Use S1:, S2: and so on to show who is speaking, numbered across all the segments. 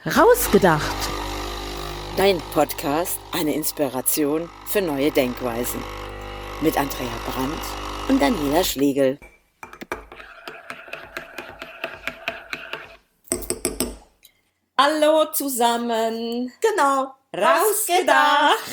S1: Rausgedacht.
S2: Dein Podcast, eine Inspiration für neue Denkweisen. Mit Andrea Brandt und Daniela Schlegel.
S3: Hallo zusammen.
S2: Genau.
S3: Rausgedacht.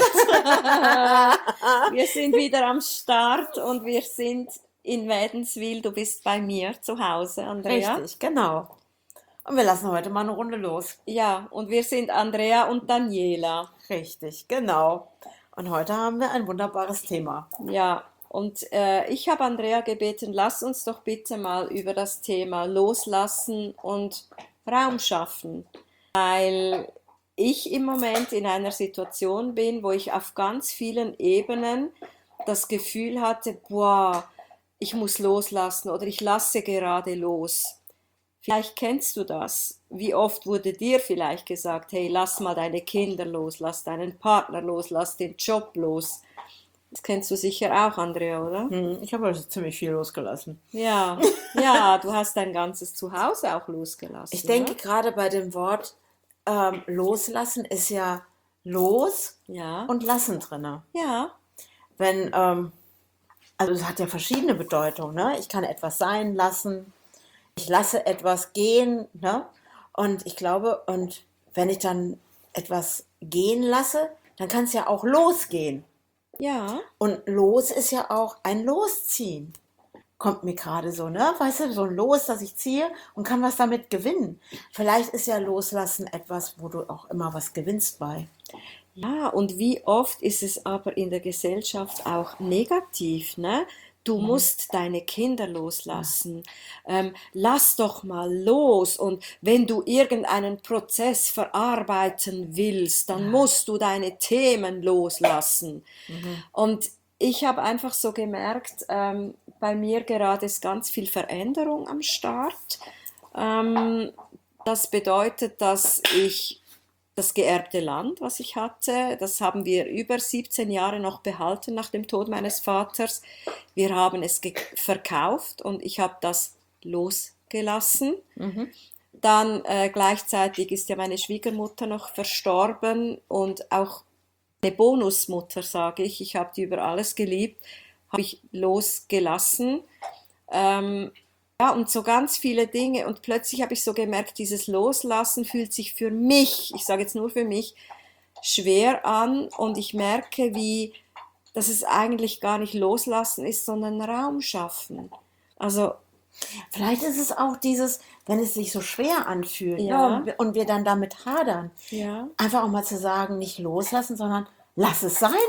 S3: Wir sind wieder am Start und wir sind in Wädenswil. Du bist bei mir zu Hause, Andrea.
S2: Richtig, genau. Und wir lassen heute mal eine Runde los.
S3: Ja, und wir sind Andrea und Daniela.
S2: Richtig, genau. Und heute haben wir ein wunderbares Thema.
S3: Ja, und ich habe Andrea gebeten, lass uns doch bitte mal über das Thema Loslassen und Raum schaffen. Weil ich im Moment in einer Situation bin, wo ich auf ganz vielen Ebenen das Gefühl hatte, boah, ich muss loslassen oder ich lasse gerade los. Vielleicht kennst du das. Wie oft wurde dir vielleicht gesagt, hey, lass mal deine Kinder los, lass deinen Partner los, lass den Job los. Das kennst du sicher auch, Andrea, oder?
S2: Ich habe also ziemlich viel losgelassen.
S3: Ja, du hast dein ganzes Zuhause auch losgelassen.
S2: Ich denke
S3: ne?
S2: gerade bei dem Wort loslassen ist ja los
S3: Ja,
S2: und lassen drinne.
S3: ja,
S2: Wenn, also es hat ja verschiedene Bedeutungen, ne? Ich kann etwas sein lassen, ich lasse etwas gehen, ne? Und ich glaube, und wenn ich dann etwas gehen lasse, dann kann es ja auch losgehen.
S3: ja.
S2: Und los ist ja auch ein Losziehen. Kommt mir gerade so, ne? Weißt du, so ein Los, dass ich ziehe und kann was damit gewinnen. Vielleicht ist ja Loslassen etwas, wo du auch immer was gewinnst bei.
S3: Ja, und wie oft ist es aber in der Gesellschaft auch negativ, ne? Du musst deine Kinder loslassen. Lass doch mal los. Und wenn du irgendeinen Prozess verarbeiten willst, dann musst du deine Themen loslassen. Und ich habe einfach so gemerkt, bei mir gerade ist ganz viel Veränderung am Start. Das bedeutet, dass ich das geerbte Land, was ich hatte, das haben wir über 17 Jahre noch behalten nach dem Tod meines Vaters. Wir haben es verkauft und ich habe das losgelassen. Dann gleichzeitig ist ja meine Schwiegermutter noch verstorben und auch eine Bonusmutter, sage ich. Ich habe die über alles geliebt, habe ich losgelassen. Ja, und so ganz viele Dinge. Und plötzlich habe ich so gemerkt, dieses Loslassen fühlt sich für mich, ich sage jetzt nur für mich, schwer an. Und ich merke, dass es eigentlich gar nicht loslassen ist, sondern Raum schaffen. Also,
S2: Vielleicht ist es auch dieses, wenn es sich so schwer anfühlt,
S3: Ja.
S2: ne, und wir dann damit hadern,
S3: ja,
S2: einfach auch mal zu sagen, nicht loslassen, sondern lass es sein.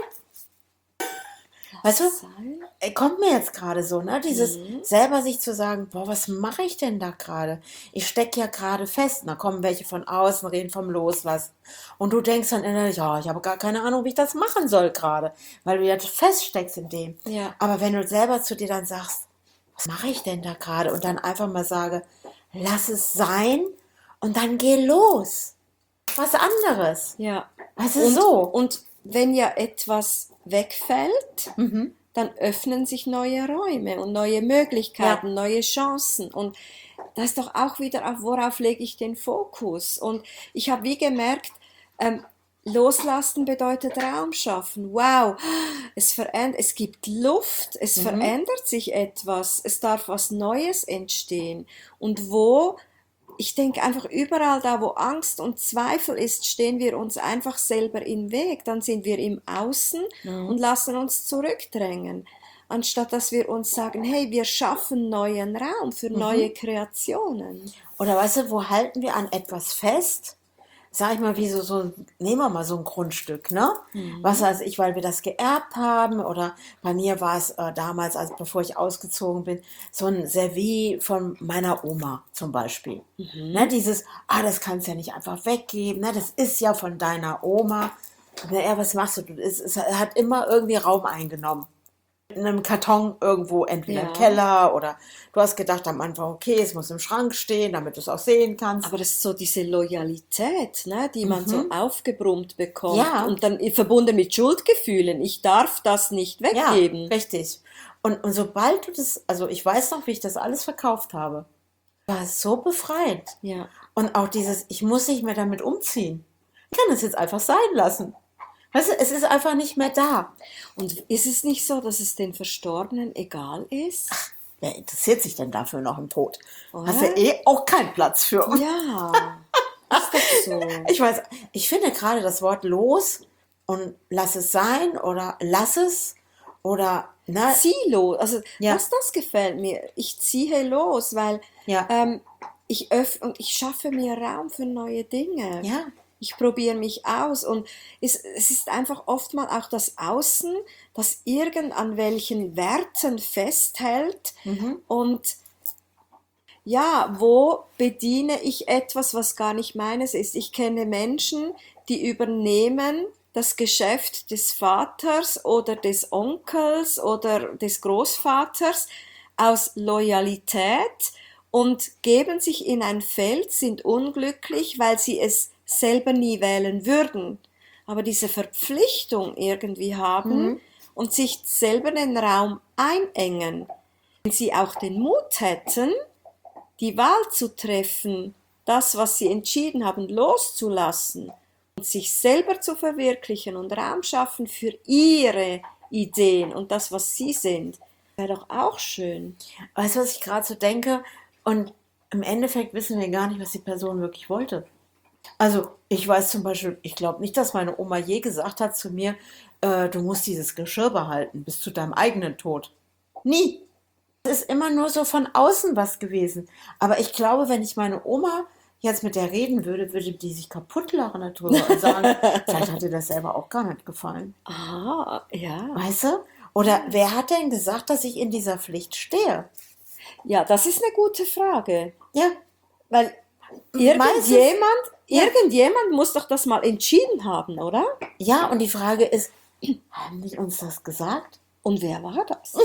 S2: Weißt du, kommt mir jetzt gerade so, ne? Dieses selber sich zu sagen, boah, was mache ich denn da gerade? Ich stecke ja gerade fest. Und da kommen welche von außen, reden vom Loslassen. Und du denkst dann innerlich, ja, ich habe gar keine Ahnung, wie ich das machen soll gerade, weil du ja feststeckst in dem.
S3: Ja.
S2: Aber wenn du selber zu dir dann sagst, was mache ich denn da gerade? Und dann einfach mal sage, lass es sein und dann geh los. Was anderes.
S3: ja.
S2: Weißt du, so.
S3: Und wenn ja etwas wegfällt, dann öffnen sich neue Räume und neue Möglichkeiten, neue Chancen. Und das ist doch auch wieder, auf worauf lege ich den Fokus? Und ich habe wie gemerkt, loslassen bedeutet Raum schaffen. Wow, es gibt Luft, es verändert sich etwas, es darf was Neues entstehen. Und ich denke einfach überall da, wo Angst und Zweifel ist, stehen wir uns einfach selber im Weg. Dann sind wir im Außen und lassen uns zurückdrängen. Anstatt dass wir uns sagen, hey, wir schaffen neuen Raum für neue Kreationen.
S2: Oder weißt du, wo halten wir an etwas fest? Sag ich mal, wie nehmen wir mal so ein Grundstück, ne? Was weiß ich, weil wir das geerbt haben, oder bei mir war es damals, bevor ich ausgezogen bin, so ein Serviet von meiner Oma zum Beispiel. Ne, dieses, das kannst du ja nicht einfach weggeben, ne? Das ist ja von deiner Oma. Ja, was machst du? Es hat immer irgendwie Raum eingenommen. In einem Karton irgendwo, entweder im Keller, oder du hast gedacht am Anfang, okay, es muss im Schrank stehen, damit du es auch sehen kannst.
S3: Aber das ist so diese Loyalität, ne, die man so aufgebrummt bekommt.
S2: Ja.
S3: Und dann verbunden mit Schuldgefühlen. Ich darf das nicht weggeben.
S2: Ja, richtig. Und sobald du das, also ich weiß noch, wie ich das alles verkauft habe. war so befreiend.
S3: Ja.
S2: Und auch dieses, ich muss nicht mehr damit umziehen. Ich kann es jetzt einfach sein lassen. Weißt du, es ist einfach nicht mehr da.
S3: Und ist es nicht so, dass es den Verstorbenen egal ist?
S2: Wer interessiert sich denn dafür noch im Tod?
S3: Oder?
S2: Hast du auch keinen Platz für.
S3: Ja, ist doch so.
S2: Ich weiß, ich finde gerade das Wort los und lass es sein oder lass es oder, ne,
S3: Zieh los. Also
S2: ja,
S3: das gefällt mir. Ich ziehe los, weil
S2: ja,
S3: ich öffne und ich schaffe mir Raum für neue Dinge.
S2: ja,
S3: Ich probiere mich aus und es ist einfach oftmals auch das Außen, das an welchen Werten festhält und ja, wo bediene ich etwas, was gar nicht meines ist? Ich kenne Menschen, die übernehmen das Geschäft des Vaters oder des Onkels oder des Großvaters aus Loyalität und geben sich in ein Feld, sind unglücklich, weil sie es selber nie wählen würden. Aber diese Verpflichtung irgendwie haben und sich selber den Raum einengen. Wenn sie auch den Mut hätten, die Wahl zu treffen, das, was sie entschieden haben, loszulassen und sich selber zu verwirklichen und Raum schaffen für ihre Ideen und das, was sie sind, wäre doch auch schön.
S2: weißt du, was ich gerade so denke? Und im Endeffekt wissen wir gar nicht, was die Person wirklich wollte. Also ich weiß zum Beispiel, ich glaube nicht, dass meine Oma je gesagt hat zu mir, du musst dieses Geschirr behalten bis zu deinem eigenen Tod. Nie. Es ist immer nur so von außen was gewesen. Aber ich glaube, wenn ich meine Oma jetzt mit der reden würde, würde die sich kaputt lachen darüber und sagen, vielleicht hat ihr das selber auch gar nicht gefallen.
S3: Ah, ja.
S2: Weißt du? Oder wer hat denn gesagt, dass ich in dieser Pflicht stehe?
S3: Ja, das ist eine gute Frage.
S2: Ja,
S3: Weil
S2: meistens, ja.
S3: irgendjemand muss doch das mal entschieden haben, oder?
S2: Ja, und die Frage ist, haben die uns das gesagt?
S3: Und wer war das?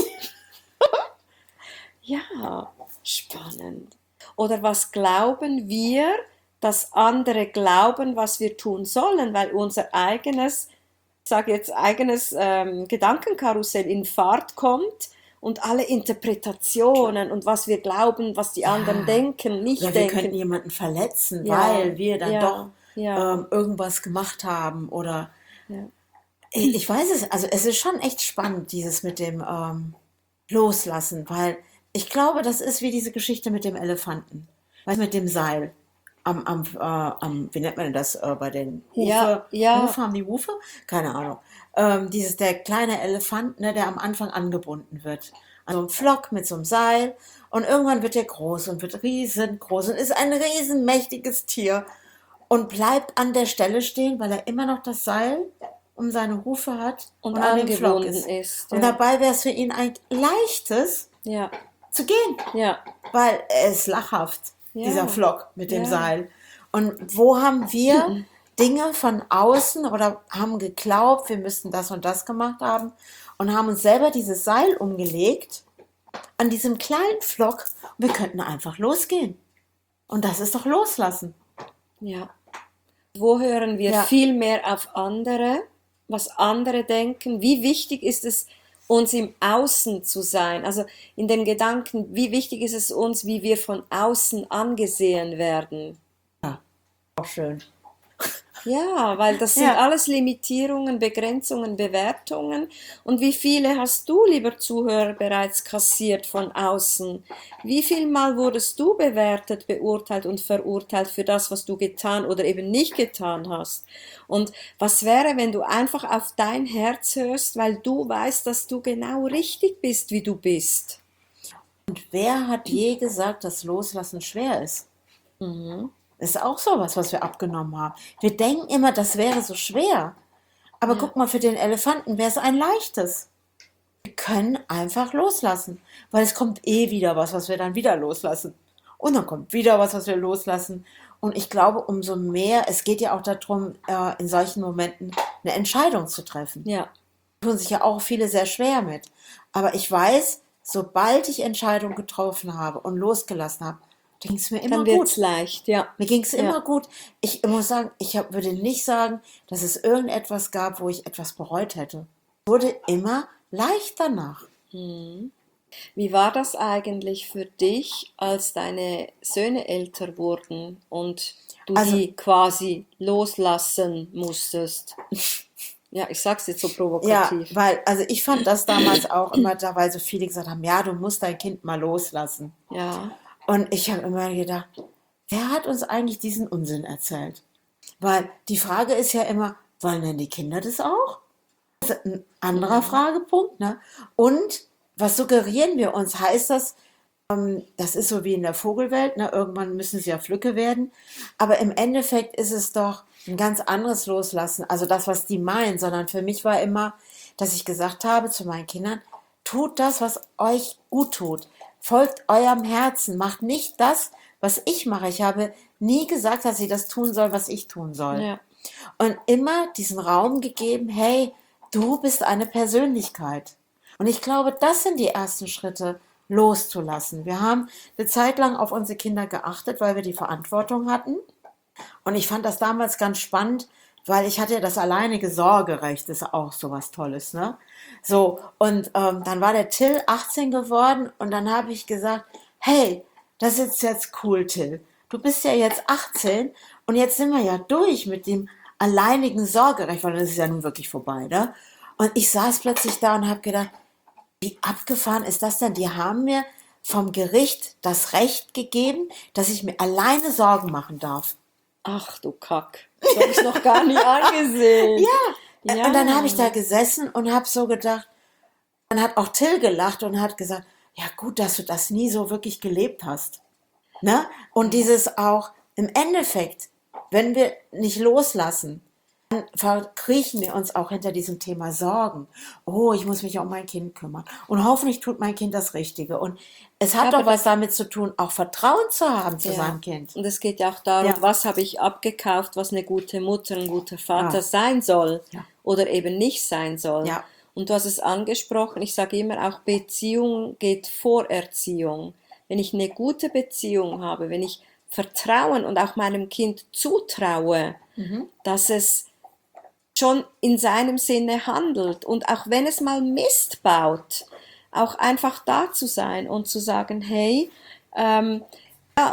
S3: Ja, spannend. Oder was glauben wir, dass andere glauben, was wir tun sollen, weil unser eigenes, ich sage jetzt eigenes Gedankenkarussell in Fahrt kommt und alle Interpretationen und was wir glauben, was die anderen
S2: Ja.
S3: denken, nicht
S2: Oder wir könnten
S3: denken.
S2: jemanden verletzen,
S3: Ja,
S2: weil wir dann
S3: ja,
S2: doch
S3: ja,
S2: irgendwas gemacht haben. Oder
S3: ja.
S2: ich weiß es, also es ist schon echt spannend, dieses mit dem Loslassen, weil ich glaube, das ist wie diese Geschichte mit dem Elefanten, weißt, du, mit dem Seil. Wie nennt man das bei den
S3: Ja,
S2: Hufe?
S3: ja,
S2: Hufe, haben die Hufe? Keine Ahnung. Der kleine Elefant, ne, der am Anfang angebunden wird. Also ein Flock mit so einem Seil und irgendwann wird er groß und wird riesengroß und ist ein riesenmächtiges Tier und bleibt an der Stelle stehen, weil er immer noch das Seil um seine Hufe hat
S3: und
S2: und an dem Flock
S3: angebunden
S2: ist.
S3: ist.
S2: Und
S3: Ja,
S2: dabei wäre es für ihn ein leichtes
S3: ja,
S2: zu gehen,
S3: ja,
S2: weil er ist lachhaft, dieser
S3: ja,
S2: Flock mit dem
S3: ja.
S2: Seil. Und wo haben wir Dinge von außen oder haben geglaubt, wir müssten das und das gemacht haben und haben uns selber dieses Seil umgelegt an diesem kleinen Flock und wir könnten einfach losgehen. Und das ist doch loslassen.
S3: Ja. Wo hören wir
S2: Ja.
S3: viel mehr auf andere, was andere denken? Wie wichtig ist es, uns im Außen zu sein? Also in den Gedanken, wie wichtig ist es uns, wie wir von außen angesehen werden?
S2: Ja, auch schön.
S3: Ja, weil das sind
S2: Ja.
S3: alles Limitierungen, Begrenzungen, Bewertungen. Und wie viele hast du, lieber Zuhörer, bereits kassiert von außen? Wie viel Mal wurdest du bewertet, beurteilt und verurteilt für das, was du getan oder eben nicht getan hast? Und was wäre, wenn du einfach auf dein Herz hörst, weil du weißt, dass du genau richtig bist, wie du bist?
S2: Und wer hat je gesagt, dass Loslassen schwer ist? Ist auch sowas, was wir abgenommen haben. Wir denken immer, das wäre so schwer. Aber guck mal, für den Elefanten wäre es ein leichtes. Wir können einfach loslassen, weil es kommt eh wieder was wir dann wieder loslassen. Und dann kommt wieder was wir loslassen. Und ich glaube, umso mehr, es geht ja auch darum, in solchen Momenten eine Entscheidung zu treffen.
S3: Ja,
S2: Tun sich ja auch viele sehr schwer mit. Aber ich weiß, sobald ich Entscheidungen getroffen habe und losgelassen habe, ging es mir immer
S3: dann wird's
S2: gut.
S3: leicht, ja.
S2: Mir ging es immer
S3: Ja.
S2: gut. Ich muss sagen, würde nicht sagen, dass es irgendetwas gab, wo ich etwas bereut hätte. Es wurde immer leicht danach.
S3: Wie war das eigentlich für dich, als deine Söhne älter wurden und du
S2: Also,
S3: die quasi loslassen musstest? Ja, ich sag's jetzt so
S2: ja,
S3: provokativ.
S2: weil, also ich fand das damals auch immer da, weil so viele gesagt haben, ja, du musst dein Kind mal loslassen.
S3: Ja,
S2: Und ich habe immer gedacht, wer hat uns eigentlich diesen Unsinn erzählt? Weil die Frage ist ja immer, wollen denn die Kinder das auch? Das ist ein anderer Fragepunkt, ne? Und was suggerieren wir uns? Heißt das, das ist so wie in der Vogelwelt, ne? Irgendwann müssen sie ja Flücke werden. Aber im Endeffekt ist es doch ein ganz anderes Loslassen. Also das, was die meinen, sondern für mich war immer, dass ich gesagt habe zu meinen Kindern, tut das, was euch gut tut. Folgt eurem Herzen. Macht nicht das, was ich mache. Ich habe nie gesagt, dass sie das tun soll, was ich tun soll.
S3: ja.
S2: Und immer diesen Raum gegeben, hey, du bist eine Persönlichkeit. Und ich glaube, das sind die ersten Schritte, loszulassen. Wir haben eine Zeit lang auf unsere Kinder geachtet, weil wir die Verantwortung hatten. Und ich fand das damals ganz spannend, weil ich hatte ja das alleinige Sorgerecht, das ist auch sowas Tolles, ne? So, und dann war der Till 18 geworden und dann habe ich gesagt, hey, das ist jetzt cool, Till. Du bist ja jetzt 18 und jetzt sind wir ja durch mit dem alleinigen Sorgerecht, weil das ist ja nun wirklich vorbei, ne? Und ich saß plötzlich da und habe gedacht, wie abgefahren ist das denn? Die haben mir vom Gericht das Recht gegeben, dass ich mir alleine Sorgen machen darf.
S3: Ach du Kack. Das habe ich noch gar nicht angesehen.
S2: Und dann habe ich da
S3: Ja.
S2: gesessen und habe so gedacht, dann hat auch Till gelacht und hat gesagt, ja gut, dass du das nie so wirklich gelebt hast. Ne? Und dieses auch im Endeffekt, wenn wir nicht loslassen, dann verkriechen wir uns auch hinter diesem Thema Sorgen. Oh, ich muss mich um mein Kind kümmern. Und hoffentlich tut mein Kind das Richtige. Und es
S3: Ja,
S2: hat
S3: aber
S2: doch was damit zu tun, auch Vertrauen zu haben zu
S3: ja,
S2: seinem Kind.
S3: und es geht ja auch darum,
S2: Ja,
S3: was habe ich abgekauft, was eine gute Mutter, ein guter Vater
S2: ja,
S3: sein soll
S2: ja,
S3: oder eben nicht sein soll.
S2: ja,
S3: Und du hast es angesprochen, ich sage immer auch, Beziehung geht vor Erziehung. Wenn ich eine gute Beziehung habe, wenn ich Vertrauen und auch meinem Kind zutraue, dass es schon in seinem Sinne handelt und auch wenn es mal Mist baut, auch einfach da zu sein und zu sagen, hey, ähm, ja,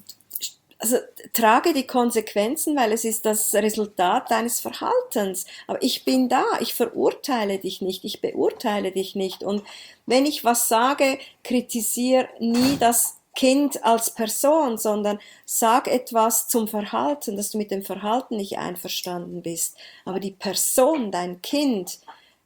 S3: also trage die Konsequenzen, weil es ist das Resultat deines Verhaltens. Aber ich bin da, ich verurteile dich nicht, ich beurteile dich nicht. Und wenn ich was sage, kritisiere nie das Kind als Person, sondern sag etwas zum Verhalten, dass du mit dem Verhalten nicht einverstanden bist. Aber die Person, dein Kind,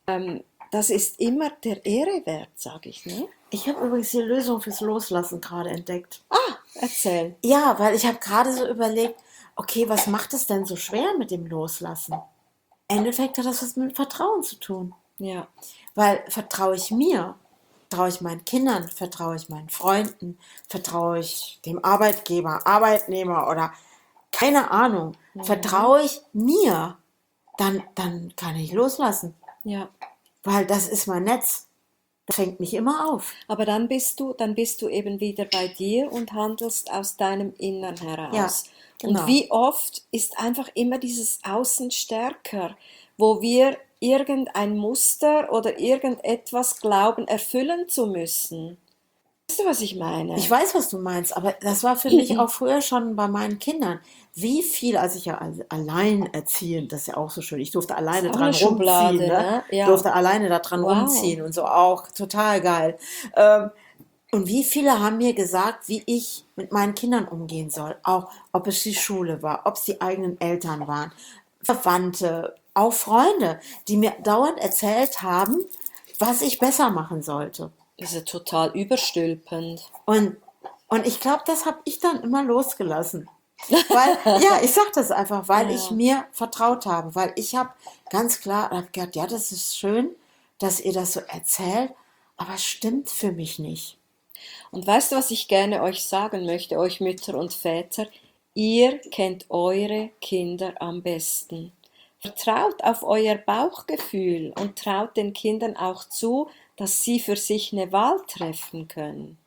S3: das ist immer der Ehre wert, sage ich, ne?
S2: ich habe übrigens die Lösung fürs Loslassen gerade entdeckt.
S3: Ah, erzähl.
S2: Ja, weil ich habe gerade so überlegt, okay, was macht es denn so schwer mit dem Loslassen? Im Endeffekt hat das was mit Vertrauen zu tun.
S3: Ja,
S2: Weil vertraue ich mir, vertraue ich meinen Kindern, vertraue ich meinen Freunden, vertraue ich dem Arbeitgeber, Arbeitnehmer oder keine Ahnung, vertraue ich mir, dann kann ich loslassen.
S3: ja.
S2: Weil das ist mein Netz. Das fängt mich immer auf.
S3: Aber dann bist du eben wieder bei dir und handelst aus deinem Innern
S2: Ja,
S3: heraus. Und
S2: genau.
S3: wie oft ist einfach immer dieses Außen stärker, wo wir irgendein Muster oder irgendetwas glauben, erfüllen zu müssen. Weißt du, was ich
S2: Ich
S3: meine?
S2: weiß, was du meinst, aber das war für mich auch früher schon bei meinen Kindern. Wie viel, als ich ja alleinerziehend, das ist ja auch so schön, ich durfte
S3: Das ist
S2: alleine
S3: auch eine
S2: dran rumziehen,
S3: Schublade,
S2: ne?
S3: ne? Ja.
S2: Durfte alleine da dran
S3: Wow.
S2: rumziehen und so auch, total geil. Ähm, und wie viele haben mir gesagt, wie ich mit meinen Kindern umgehen soll, auch ob es die Schule war, ob es die eigenen Eltern waren, Verwandte, auch Freunde, die mir dauernd erzählt haben, was ich besser machen sollte.
S3: Das ist ja total überstülpend.
S2: Und, und ich glaube, das habe ich dann immer losgelassen. Weil, ja, ich sage das einfach, weil ich
S3: Ja.
S2: mir vertraut habe. Weil ich habe ganz klar hab gedacht, ja, das ist schön, dass ihr das so erzählt, aber es stimmt für mich nicht.
S3: Und weißt du, was ich gerne euch sagen möchte, euch Mütter und Väter? Ihr kennt eure Kinder am besten. Vertraut auf euer Bauchgefühl und traut den Kindern auch zu, dass sie für sich eine Wahl treffen können.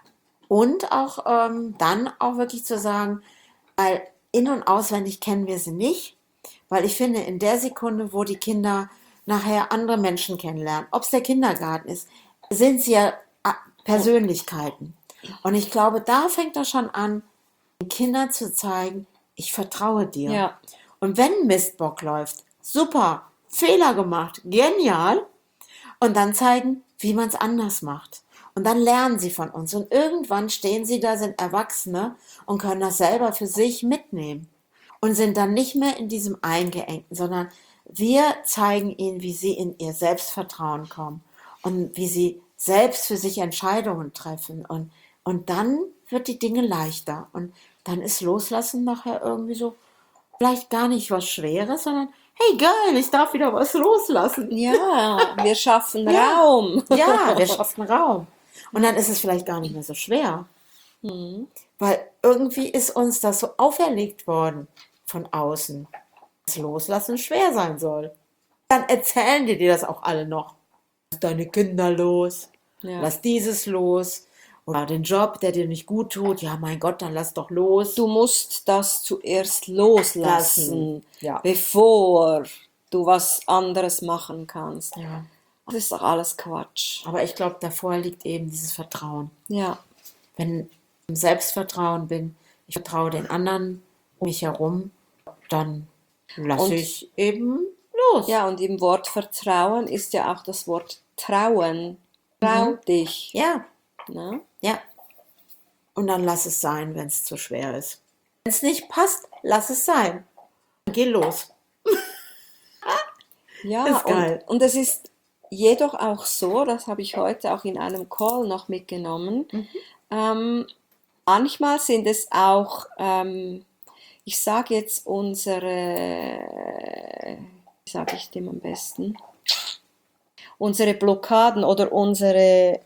S2: Und auch dann auch wirklich zu sagen, weil in- und auswendig kennen wir sie nicht, weil ich finde, in der Sekunde, wo die Kinder nachher andere Menschen kennenlernen, ob es der Kindergarten ist, sind sie ja Persönlichkeiten. Und ich glaube, da fängt er schon an, den Kindern zu zeigen, ich vertraue dir.
S3: Ja.
S2: Und wenn Mistbock läuft, super, Fehler gemacht, genial. Und dann zeigen, wie man es anders macht. Und dann lernen sie von uns. Und irgendwann stehen sie da, sind Erwachsene und können das selber für sich mitnehmen. Und sind dann nicht mehr in diesem Eingeengten, sondern wir zeigen ihnen, wie sie in ihr Selbstvertrauen kommen und wie sie selbst für sich Entscheidungen treffen. Und dann wird die Dinge leichter. Und dann ist Loslassen nachher irgendwie so, vielleicht gar nicht was Schweres, sondern hey, geil, ich darf wieder was loslassen.
S3: Ja, wir schaffen
S2: Ja.
S3: Raum.
S2: Ja, wir schaffen Raum. Und dann ist es vielleicht gar nicht mehr so schwer. Weil irgendwie ist uns das so auferlegt worden von außen, dass Loslassen schwer sein soll. Dann erzählen die dir das auch alle noch. Lass deine Kinder los,
S3: Ja.
S2: lass dieses los. Oder den Job, der dir nicht gut tut. Ja, mein Gott, dann lass doch los.
S3: Du musst das zuerst loslassen,
S2: Ja.
S3: bevor du was anderes machen kannst.
S2: Ja.
S3: Das ist doch alles Quatsch.
S2: Aber ich glaube, davor liegt eben dieses Vertrauen.
S3: Ja,
S2: Wenn ich im Selbstvertrauen bin, ich vertraue den anderen um mich herum, dann lasse
S3: Und-
S2: ich eben los.
S3: ja, und im Wort Vertrauen ist ja auch das Wort Trauen. Trau dich.
S2: Ja,
S3: Ne?
S2: ja. Und dann lass es sein, wenn es zu schwer ist. Wenn es nicht passt, lass es sein. Geh los.
S3: Ja,
S2: Ist geil.
S3: und es ist jedoch auch so, das habe ich heute auch in einem Call noch mitgenommen, manchmal sind es auch, ich sage jetzt wie sage ich dem am besten, unsere Blockaden oder unsere,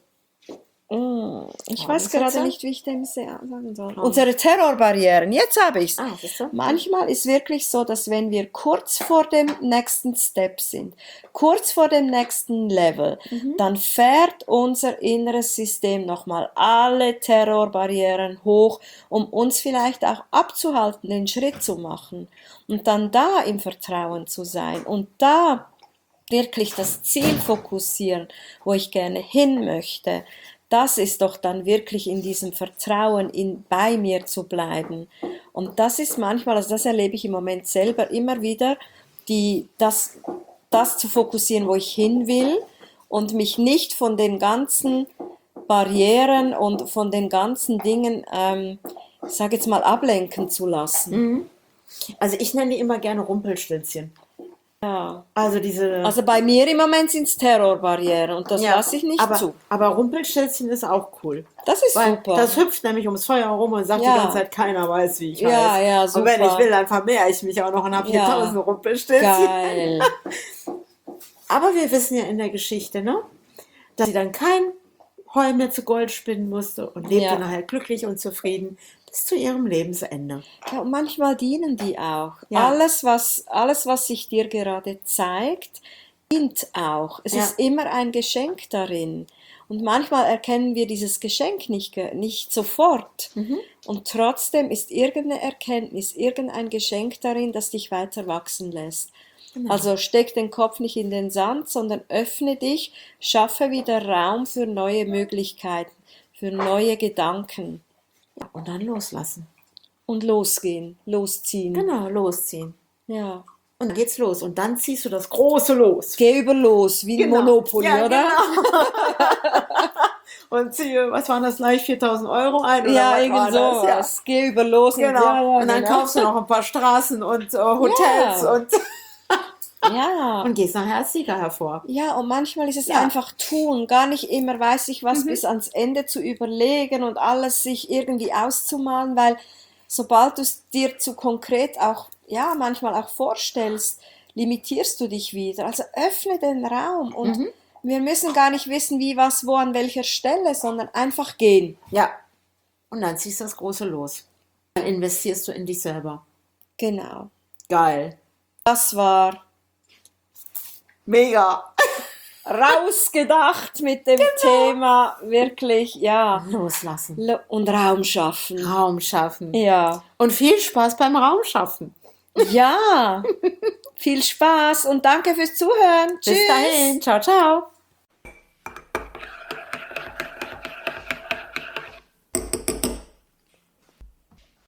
S3: ich weiß gerade
S2: Glaubenssätze?
S3: nicht, wie ich dem sagen soll, unsere Terrorbarrieren, jetzt habe ich es.
S2: Siehst du?
S3: Manchmal ist wirklich so, dass wenn wir kurz vor dem nächsten Step sind, kurz vor dem nächsten Level, dann fährt unser inneres System nochmal alle Terrorbarrieren hoch, um uns vielleicht auch abzuhalten, den Schritt zu machen und dann da im Vertrauen zu sein und da wirklich das Ziel fokussieren, wo ich gerne hin möchte. Das ist doch dann wirklich in diesem Vertrauen, bei mir zu bleiben. Und das ist manchmal, also das erlebe ich im Moment selber immer wieder, das zu fokussieren, wo ich hin will und mich nicht von den ganzen Barrieren und von den ganzen Dingen, ich sage jetzt mal, ablenken zu lassen.
S2: Also ich nenne die immer gerne Rumpelstilzchen.
S3: Ja.
S2: Also diese...
S3: Also bei mir im Moment sind es Terrorbarrieren und das lasse ich nicht zu.
S2: Aber Rumpelstilzchen ist auch cool.
S3: Das ist
S2: Weil
S3: super.
S2: das hüpft nämlich ums Feuer herum und sagt
S3: Ja.
S2: die ganze Zeit, keiner weiß, wie ich
S3: Ja,
S2: heiße.
S3: ja,
S2: Und wenn
S3: super.
S2: ich will, dann vermehre ich mich auch noch und habe hier
S3: Ja.
S2: 1000 Rumpelstilzchen.
S3: Geil.
S2: Aber wir wissen ja in der Geschichte, ne, dass sie dann kein Heu mehr zu Gold spinnen musste und lebte
S3: Ja.
S2: nachher glücklich und zufrieden bis zu ihrem Lebensende.
S3: Ja, und manchmal dienen die auch.
S2: Ja.
S3: Alles, was sich dir gerade zeigt, dient auch. Es
S2: Ja.
S3: ist immer ein Geschenk darin. Und manchmal erkennen wir dieses Geschenk nicht sofort. Und trotzdem ist irgendeine Erkenntnis, irgendein Geschenk darin, das dich weiter wachsen lässt. Also steck den Kopf nicht in den Sand, sondern öffne dich, schaffe wieder Raum für neue Möglichkeiten, für neue Gedanken.
S2: Ja, und dann loslassen.
S3: Und losgehen, losziehen.
S2: Genau, losziehen.
S3: Ja.
S2: Und dann geht's los. Und dann ziehst du das große Los.
S3: Geh über los, wie ein Monopoly,
S2: Ja,
S3: oder?
S2: Genau. Und ziehe, was waren das gleich, 4.000 Euro ein? Oder
S3: Ja,
S2: was
S3: irgend
S2: war das?
S3: sowas. Geh über los.
S2: Genau. Und dann
S3: genau.
S2: kaufst du noch ein paar Straßen und Hotels
S3: Ja.
S2: und
S3: Ja.
S2: Und gehst nachher als Sieger hervor.
S3: Ja, und manchmal ist es
S2: Ja.
S3: einfach tun, gar nicht immer weiß ich was bis ans Ende zu überlegen und alles sich irgendwie auszumalen, weil sobald du es dir zu konkret auch, ja, manchmal auch vorstellst, limitierst du dich wieder. Also öffne den Raum und wir müssen gar nicht wissen, wie, was, wo, an welcher Stelle, sondern einfach gehen.
S2: Ja. Und dann ziehst du das große Los. Dann investierst du in dich selber.
S3: Genau.
S2: Geil.
S3: Das war
S2: Mega.
S3: rausgedacht mit dem Thema, wirklich, ja.
S2: Loslassen.
S3: Und Raum schaffen.
S2: Raum schaffen.
S3: Ja.
S2: Und viel Spaß beim Raum schaffen.
S3: Ja. Viel Spaß und danke fürs Zuhören.
S2: Bis dahin. Ciao, ciao.